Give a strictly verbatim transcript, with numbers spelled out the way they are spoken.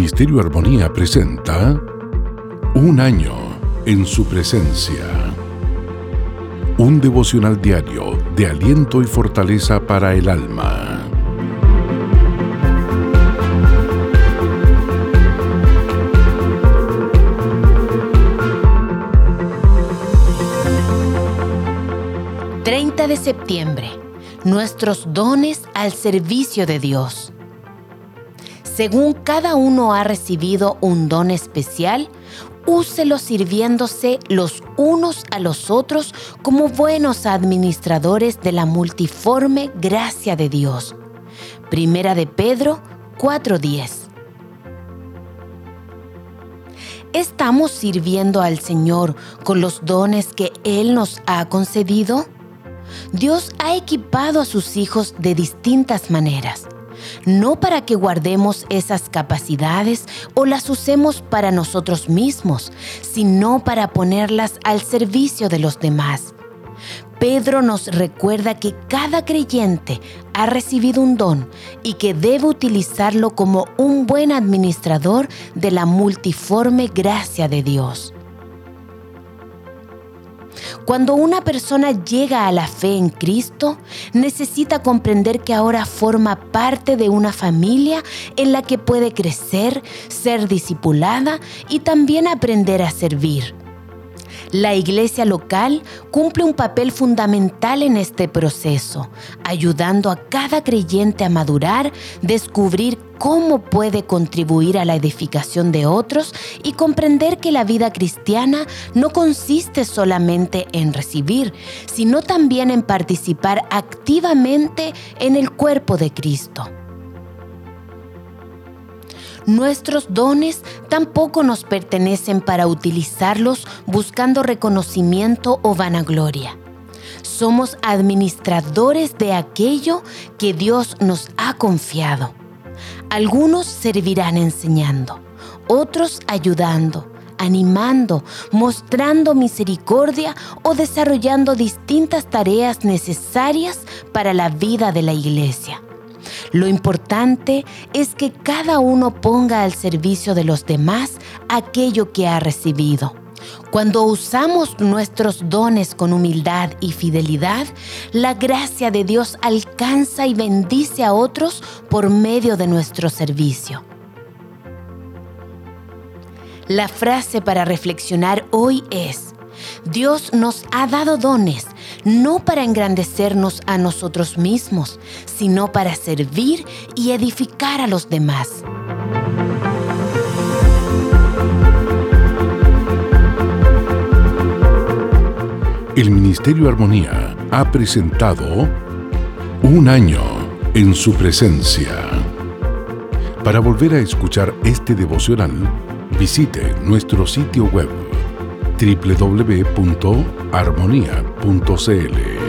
Ministerio Armonía presenta Un año en su presencia. Un devocional diario de aliento y fortaleza para el alma. treinta de septiembre. Nuestros dones al servicio de Dios. Según cada uno ha recibido un don especial, úselo sirviéndose los unos a los otros como buenos administradores de la multiforme gracia de Dios. Primera de Pedro cuatro diez. ¿Estamos sirviendo al Señor con los dones que Él nos ha concedido? Dios ha equipado a sus hijos de distintas maneras, no para que guardemos esas capacidades o las usemos para nosotros mismos, sino para ponerlas al servicio de los demás. Pedro nos recuerda que cada creyente ha recibido un don y que debe utilizarlo como un buen administrador de la multiforme gracia de Dios. Cuando una persona llega a la fe en Cristo, necesita comprender que ahora forma parte de una familia en la que puede crecer, ser discipulada y también aprender a servir. La iglesia local cumple un papel fundamental en este proceso, ayudando a cada creyente a madurar, descubrir cómo puede contribuir a la edificación de otros y comprender que la vida cristiana no consiste solamente en recibir, sino también en participar activamente en el cuerpo de Cristo. Nuestros dones tampoco nos pertenecen para utilizarlos buscando reconocimiento o vanagloria. Somos administradores de aquello que Dios nos ha confiado. Algunos servirán enseñando, otros ayudando, animando, mostrando misericordia o desarrollando distintas tareas necesarias para la vida de la iglesia. Lo importante es que cada uno ponga al servicio de los demás aquello que ha recibido. Cuando usamos nuestros dones con humildad y fidelidad, la gracia de Dios alcanza y bendice a otros por medio de nuestro servicio. La frase para reflexionar hoy es: Dios nos ha dado dones, no para engrandecernos a nosotros mismos, sino para servir y edificar a los demás. El Ministerio Armonía ha presentado Un año en su presencia. Para volver a escuchar este devocional, visite nuestro sitio web doble u doble u doble u punto armonía punto c l.